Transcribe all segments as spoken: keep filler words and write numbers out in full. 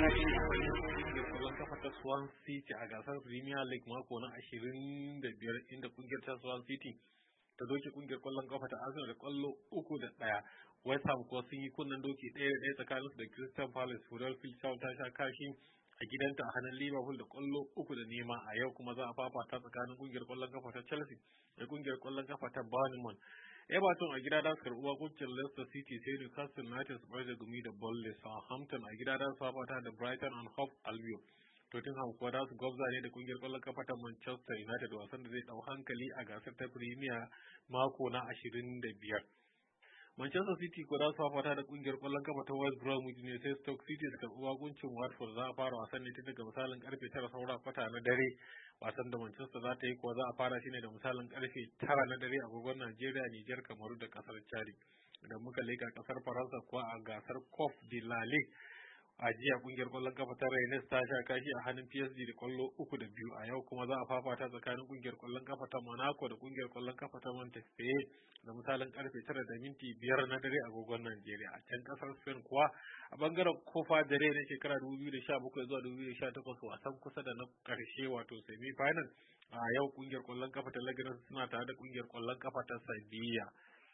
kashi a wajen kungiyar kwallon kafa ta Swan City a gasar Premier League mako na ashirin da biyar inda kungiyar ta Swan City ta doke kungiyar kwallon kafa ta Arsenal da kwallo uku da ɗaya. West Ham kuwa sun yi kunnen doki ɗaya da ɗaya tsakaninsu da Crystal Palace. Huddersfield Town ta sha kashi a gidanta a hannun Liverpool da kwallo uku da nema. A yau kuma za a fafata tsakanin kungiyar kwallon kafa ta Chelsea da kungiyar kwallon kafa ta Bournemouth. Everton a gida da su karɓi wakuncin Leicester City sai Newcastle United su bar da gumi da Burnley. Southampton a gida da su fafata da Brighton and Hove Albion. Tottenham kuwa da su gwabza ne da kungiyar kwallon kafa ta Manchester United, wasan da zai dau hankali a gasar ta Premier mako na ashirin da biyar. Manchester City kuwa da su fafata da kungiyar kwallon kafa ta West Bromwich ne sai Stoke City su karɓi wakuncin Watford. Za a fara wasan ne tun daga misalin karfe tara saura kwata na dare. Wasan da Manchester za ta yi kuwa za a fara shi ne da misalin karfe tara na dare a agogon Najeriya, Nijar, Kamaru da kasar Chad. Idan muka leka kasar Faransa kuwa a gasar Coupe de la Ligue a jiya kungiyar kwallon kafa ta Rennes ta sha kashi a hannun P S G da kwallo uku da biyu. A yau kuma za a fafata tsakanin kungiyar kwallon kafa ta Monaco da kungiyar kwallon kafa ta Montpellier da misalin karfe tara da minti biyar na dare a agogon Najeriya. A can kasar Spain kuwa a bangaren Copa del Rey na shekara dubu biyu da sha bakwai zuwa dubu biyu da sha takwas wasan kusa da na karshe wato semi final. A yau kungiyar kwallon kafa ta Leganes suna tare da kungiyar kwallon kafa ta Sevilla.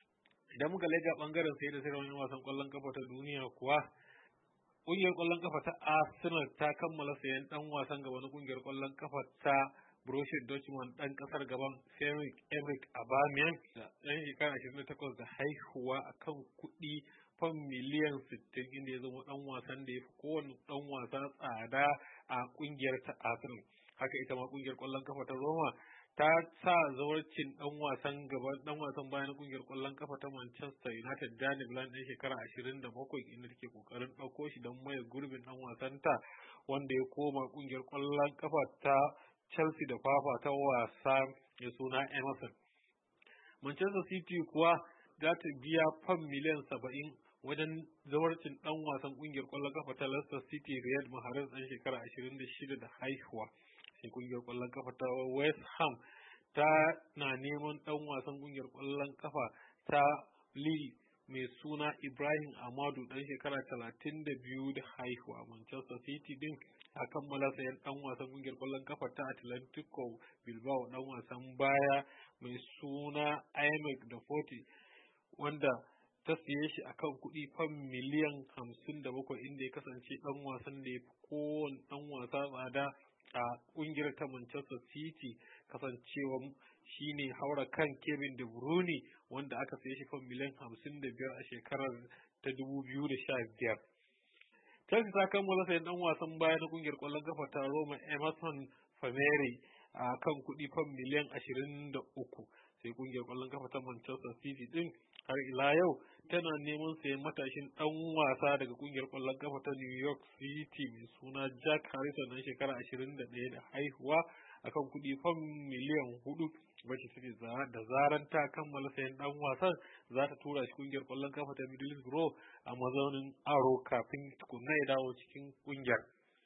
Idan muka lega bangaren sai da sai wasan kwallon kafa ta duniya kuwa kungiyar kwallon kafa ta Arsenal ta kammala sayan dan wasan gaba na kungiyar kwallon kafa ta Borussia Dortmund dan kasar gaban Pierre-Emerick Aubameyang da dan shekara ashirin da takwas da haihuwa akan kuɗi fam miliyan sittin, inda ya zama dan wasan da ya fi kowane dan wasa tsada a kungiyar ta Arsenal. Haka ita ma kungiyar kwallon kafa ta Roma ta sa zawarcin dan wasan gaba dan wasan bayan kungiyar kwallon kafa ta Manchester United Danny Bland din shekara ashirin da bakwai, inda take kokarin dauko shi don maye gurbin dan wasan ta wanda ya koma kungiyar kwallon kafa ta Chelsea da fafa ta wasa ya suna Emerson. Manchester City kuwa za ta biya fam miliyan saba'in wajen zawarcin dan wasan kungiyar kwallon kafa ta Leicester City Riyad Mahrez dan shekara ashirin da shida da haihuwa. Sai kungiyar kwallon kafa ta West Ham ta na neman dan wasan kungiyar kwallon kafa ta Lille mai suna Ibrahim Amadu dan shekara talatin da biyu da haihuwa. Manchester City din a kammala sayan dan wasan kungiyar kwallon kafa ta Atletico Bilbao dan wasan baya mai suna Aymeric Laporte wanda ta siye shi akan kuɗi fam miliyan hamsin da bakwai, inda ya kasance dan wasan da ya fi kowane dan wasa tsada a kungiyar ta Manchester City, kasancewa shine haura kan Kevin De Bruyne wanda aka saye shi kan miliyan hamsin da biyar a shekarar ta dubu biyu da sha biyar. Chelsea ta kammala sayan dan wasan baya na kungiyar kwallon kafa ta Roma Emerson Palmieri a kan kuɗi fam miliyan ashirin da uku. Sai kungiyar kwallon kafa ta Manchester City din har ila yau tana neman sayan matashin dan wasa daga kungiyar kwallon kafa ta New York City mai suna Jack Harrison na shekara ashirin da ɗaya da haihuwa akan kuɗi fam miliyan hudu, wacce take da zaran ta kammala sayan dan wasan za ta tura shi kungiyar kwallon kafa ta Middlesbrough a mazaunin aro kafin tukunna ya dawo cikin kungiyar.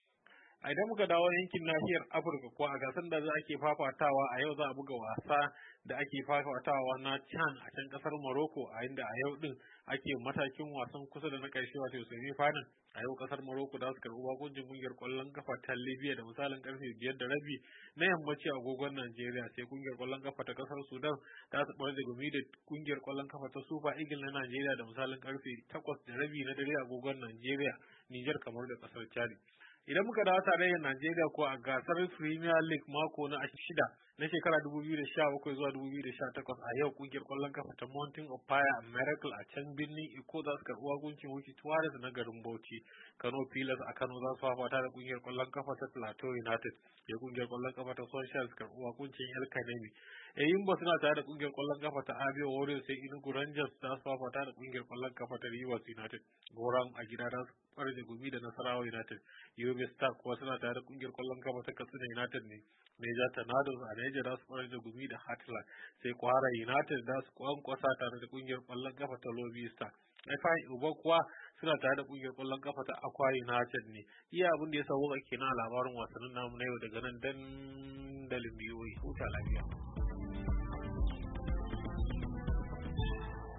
A idan muka dawo yankin nahiyar Afirka kuwa a gasar da za ake fafatawa a yau za a buga wasa da ake fafatawa na CHAN a can kasar Morocco, a inda a yau din ake matakin wasan kusa da na karshe wato semi final. A yau kasar Morocco za su karɓi bakuncin kungiyar kwallon kafa ta Libya da misalin karfe biyar da rabi na yammaci a agogon Najeriya. Sai kungiyar kwallon kafa ta kasar Sudan za su bar da gumi da kungiyar kwallon kafa ta Super Eagles na Najeriya da misalin karfe takwas da rabi na dare a agogon Najeriya, Niger, kamar da kasar Chad. Idan muka dawo tarayyar Najeriya ko a gasar Premier League mako na shida na shekara dubu biyu da sha bakwai zuwa dubu biyu da sha takwas, a yau kungiyar kwallon kafa ta Mountain of Fire and Miracle a can birnin Iko za su karɓi waguncin Wiki Tuwaris na garin Bauchi. Kano Pilas a Kano za su fafata da kungiyar kwallon kafa ta Plateau United. Ya kungiyar kwallon kafa ta Sunshine su karɓi waguncin El Kanemi. Eyimba suna tare da kungiyar kwallon kafa ta Abia Warriors, sai Enugu Rangers za su fafata da kungiyar kwallon kafa ta Rivers United. Goran a gida za su farje gumi da Nasarawa United. Yobe Star kuwa suna tare da kungiyar kwallon kafa ta Katsina United ne. Niger Tornadoes a Niger za su farje gumi da Heartland. Sai Kwara United za su kwankwasa tare da kungiyar kwallon kafa ta Lobby Star. F I Uba kuwa suna tare da kungiyar kwallon kafa ta Akwa United ne. Iya abin da ya sauka kenan a labarin wasannin namu na yau daga nan dandalin biyoyi. Huta lafiya.